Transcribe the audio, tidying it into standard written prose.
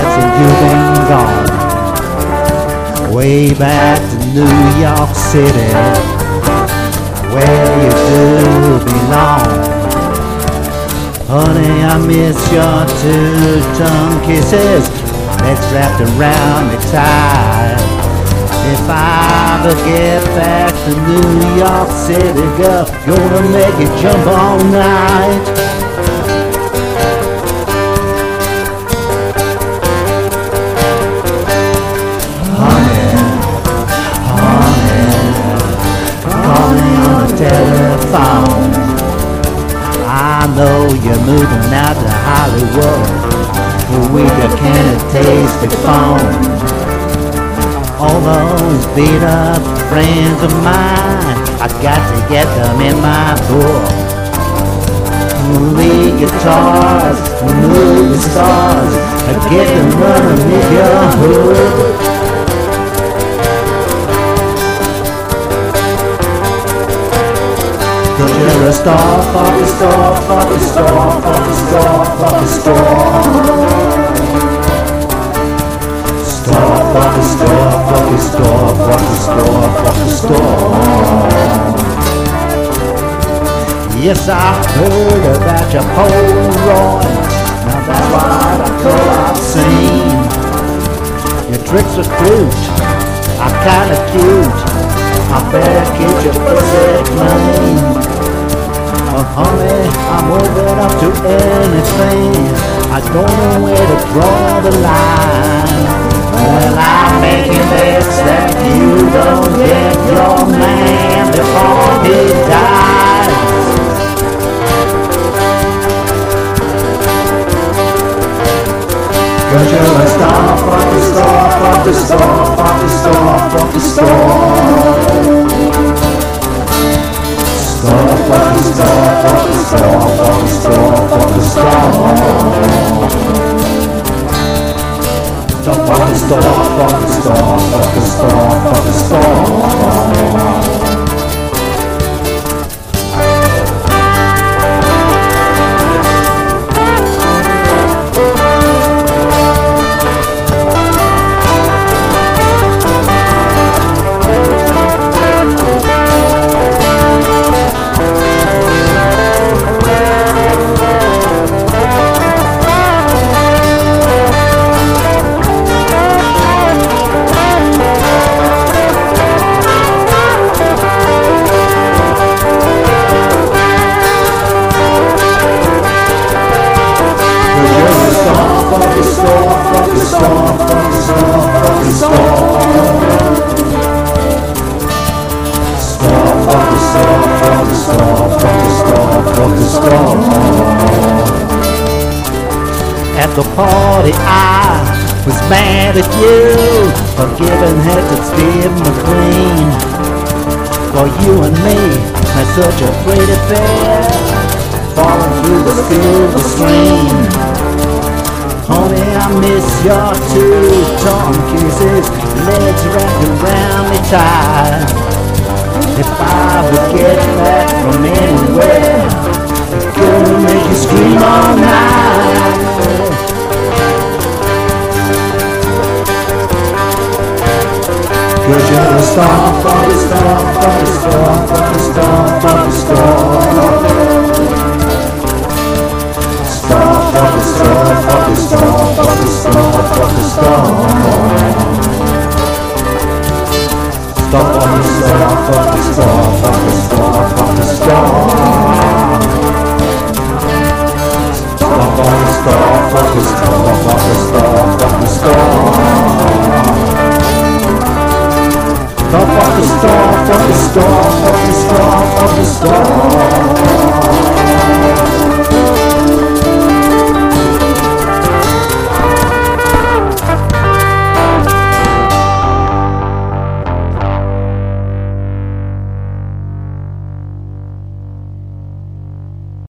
since you've been gone. Way back to New York City, where you do belong. Honey, I miss your two-tongue kisses, legs wrapped around me tight. If I ever get back to New York City, girl, gonna make you jump all night. Honey, call me on the telephone. I know you're moving out to Hollywood with your can of tasty phone. All those beat up friends of mine, I got to get them in my book. Lead guitars, movie stars, I get them running with your hood. Cause you're a star, fucking star, fucking star, fucking star, fucking star. Star, fucking star, fucking star, fucking star, fucking star. Yes, I heard about your Polaroid. Now that's what I call obscene. Your tricks are cute, I'm kinda cute. I better get your pussy clean. Oh honey, I'm open up to anything. I don't know where to draw the line. Well, I'm making this that you don't get your man before he dies. Cause you're a star, fucking star, fucking star, fucking star, fucking star. Star, fucking star, fucking star, fucking star, fucking star. Star, fucking star, fucking star, fucking star, fucking star. At the party I was mad at you for giving head to Steve McQueen. For you and me, had such a great affair, falling through the silver screen. Honey, I miss your two-tongue kisses, legs wrapped around me tight. If I would get back from anywhere, it's gonna make you scream all night. Cause you're a star, fucking star, fucking star, fucking star, fucking star. Star, fucking star, fucking star, fucking star, fucking star. Star, fucking star, fucking star, fucking star, fucking star. Star, fucking star, fucking